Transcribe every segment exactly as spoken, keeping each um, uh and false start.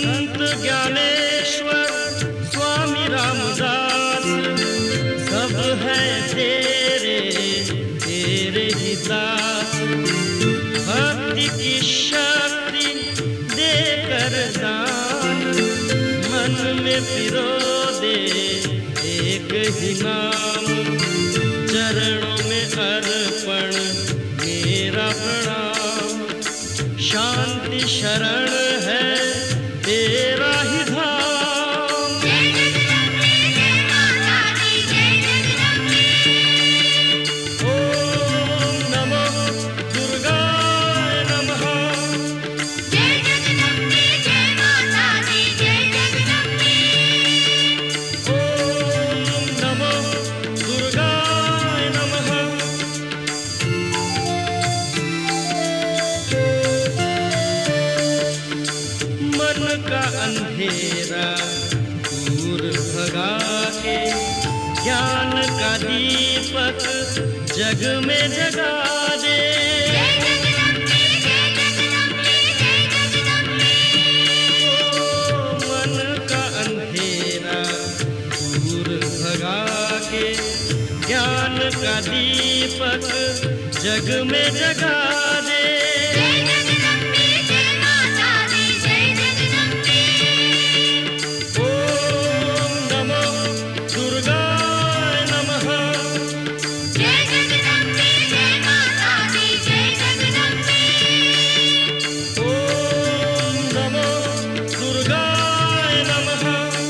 संत ज्ञानेश्वर स्वामी रामदास सब है तेरे तेरे ही दास। भक्ति की शक्ति देकर दान मन में पिरो दे एक ही नाम। चरणों में अर्पण मेरा प्रणाम। शांति शरण है तेरा ही धाम। जय जगदम्बे जय माता दी जय जगदम्बे। ओम नमो दुर्गाय नमः। जय जगदम्बे जय माता दी जय जगदम्बे। ओम नमो दुर्गाय नमः। मन का अंधेरा दूर भगा के ज्ञान का दीपक जग में जगा दे। जय जगदम्बे जय जगदम्बे जय जगदम्बे। ओ मन का अंधेरा दूर भगा के ज्ञान का दीपक जग में जगा दे। जय जगदम्बे जय माता दी जय जगदम्बे। ओम नमो दुर्गाय नमः। जय जगदम्बे जय माता दी जय जगदम्बे। ओम नमो दुर्गाय नमः।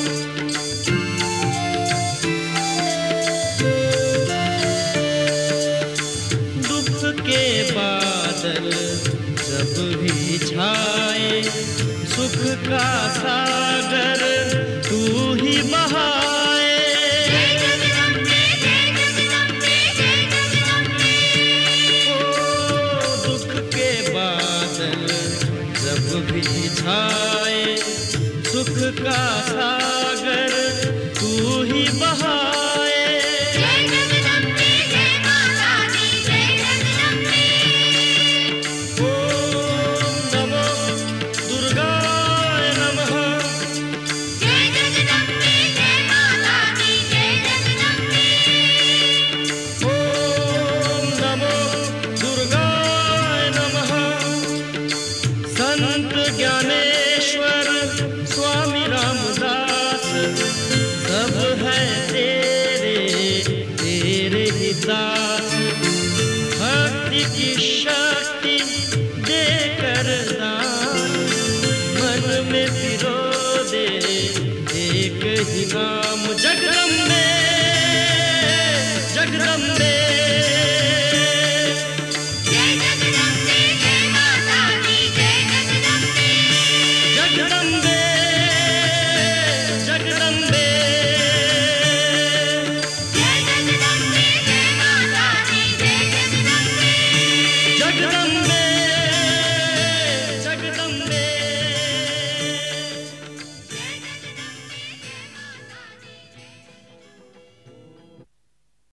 दुख के बादल जब भी छाए सुख का सागर तू ही बहाए। जय जगदम्बे जय जगदम्बे जय जगदम्बे। ओ दुख के बादल जब भी छाए सुख का सागर तू ही बहाए। जय जगदम्बे जय माता दी जय जगदम्बे। ओम नमो दुर्गाय नमः। जय जगदम्बे जय माता दी जय जगदम्बे। ओम नमो दुर्गाय नमः। संत ज्ञानेश्वर स्वामी रामदास सब है तेरे तेरे ही दास। भक्ति की शक्ति देकर दान मन में पिरो दे एक ही नाम।